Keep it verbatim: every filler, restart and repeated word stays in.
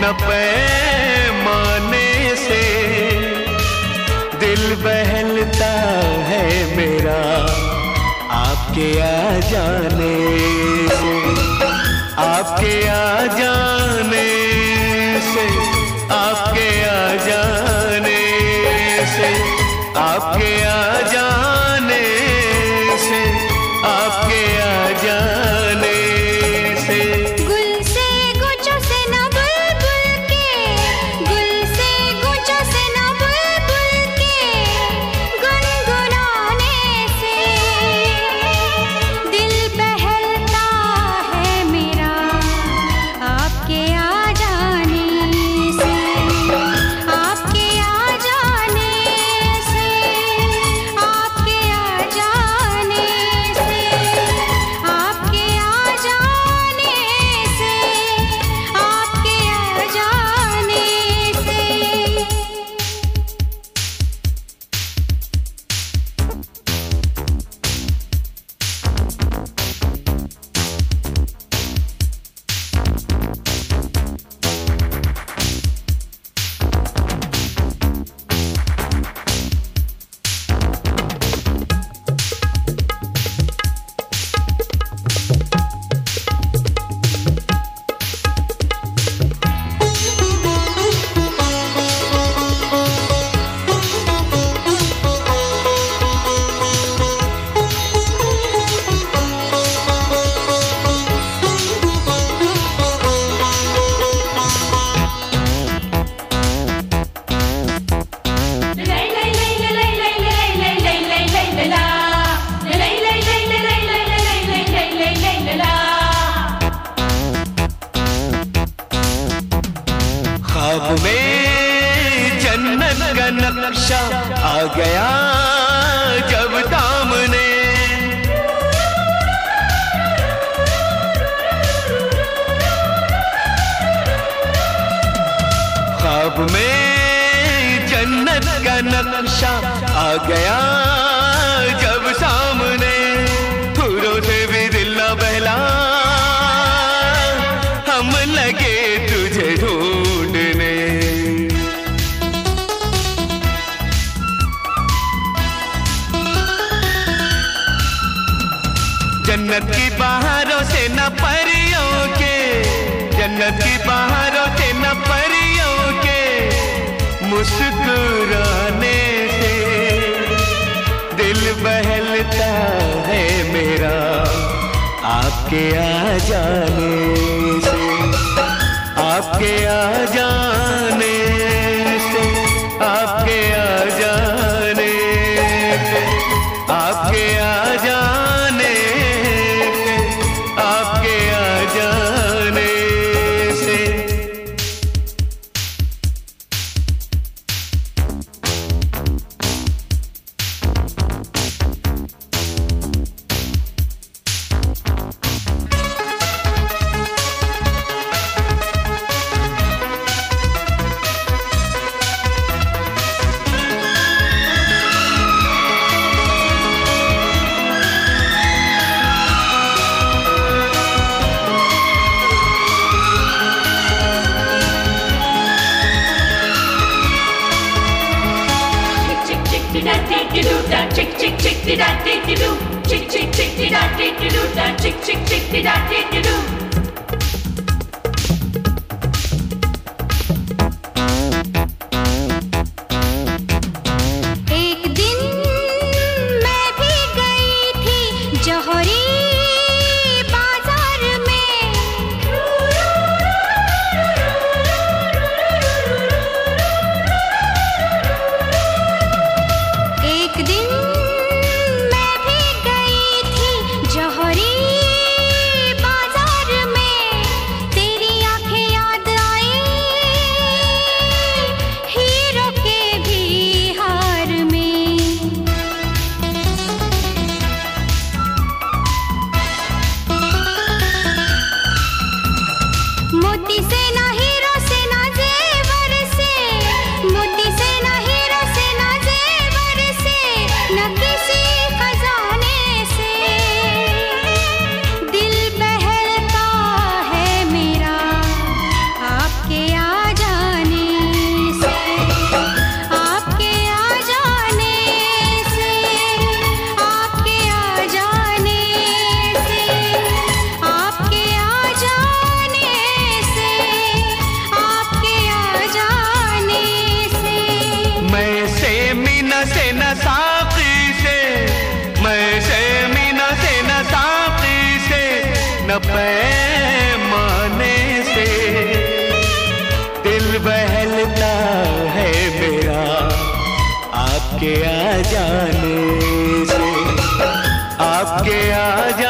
न पैमाने से दिल बहलता है मेरा आपके आ जाने से, आपके आ जाने से, आपके आ जाने से, आपके आ जाने से, आपके आ जाने से। गुल से गुच्छों से न बुलबुल के, गुल से गुच्छों से न बुलबुल के गुनगुनाने से दिल बहलता है मेरा आपके आ जाने से, आपके आ जाने से, आपके आ जाने से, आपके आ जाने से, आपके आ जाने से। ख्वाब में जन्नत का नक्शा आ गया जब दामने, ख्वाब में जन्नत का नक्शा आ गया जब सामने, फूलों से भी दिल न बहला हम लगे तुझे ढूंढने। जन्नत की बहारों से न परियों के, जन्नत की बहारों से न परियों के मुस्कुराने से दिल बहलता है मेरा आपके आ जाने से, आपके आ जाने से, आपके आ जाने से, आपके आ जाने से, आपके आ जाने से। Chick chick chick dee da dee dee doo, chick chick chick dee da dee dee doo, da chick chick chick dee da dee dee doo. एक दिन मैं भी गई थी जौहरी बाजार में, एक दिन मैं भी गई थी जौहरी बाजार न साकी से, मैं से मीना से न साकी से, न पैमाने से। दिल बहलता है मेरा आपके आ जाने से, आपके आ